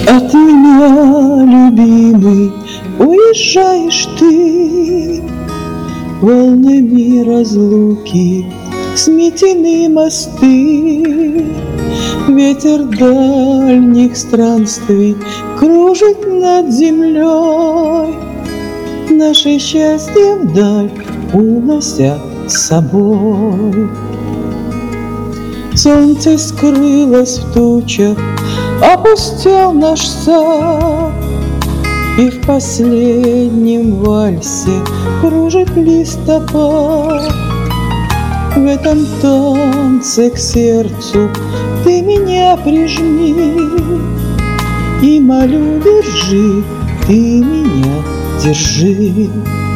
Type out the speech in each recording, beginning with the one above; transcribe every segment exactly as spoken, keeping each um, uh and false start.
От меня, любимый, уезжаешь ты, волнами разлуки сметены мосты. Ветер дальних странствий кружит над землей, наше счастье вдаль унося с собой. Солнце скрылось в тучах, опустел наш сад, и в последнем вальсе кружит листопад. В этом танце к сердцу ты меня прижми, и молю, держи, ты меня держи.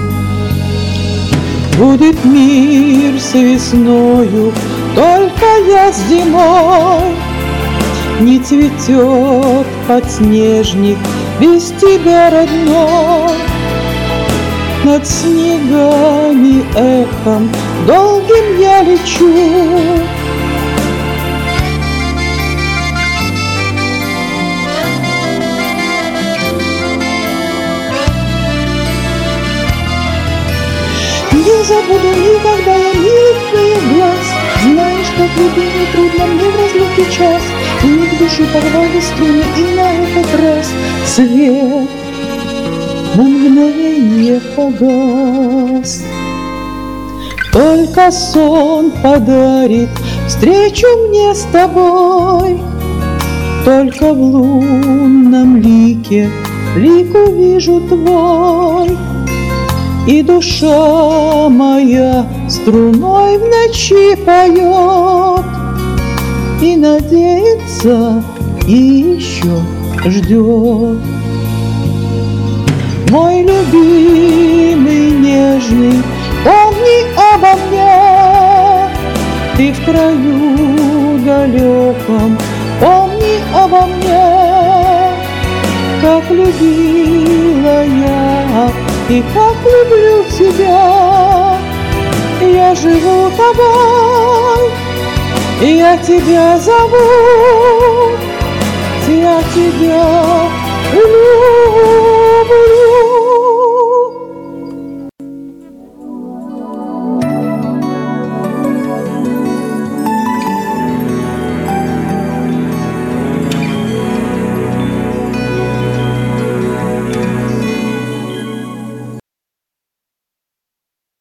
Будет мир с весною, только я с зимой. Не цветет подснежник без тебя, родной. Над снегами эхом долгим я лечу. Не забуду никогда я милых твоих глаз. Знаешь, как любимый, трудно мне в разлуке час. Миг души порвали струны, и на этот раз свет на мгновенье погас. Только сон подарит встречу мне с тобой. Только в лунном лике лик увижу твой. И душа моя струной в ночи поет, и надеется, и еще ждет. Мой любимый, нежный, помни обо мне. Ты в краю далеком, помни обо мне. Как любила я и как люблю тебя. Я живу тобой, я тебя зову, я тебя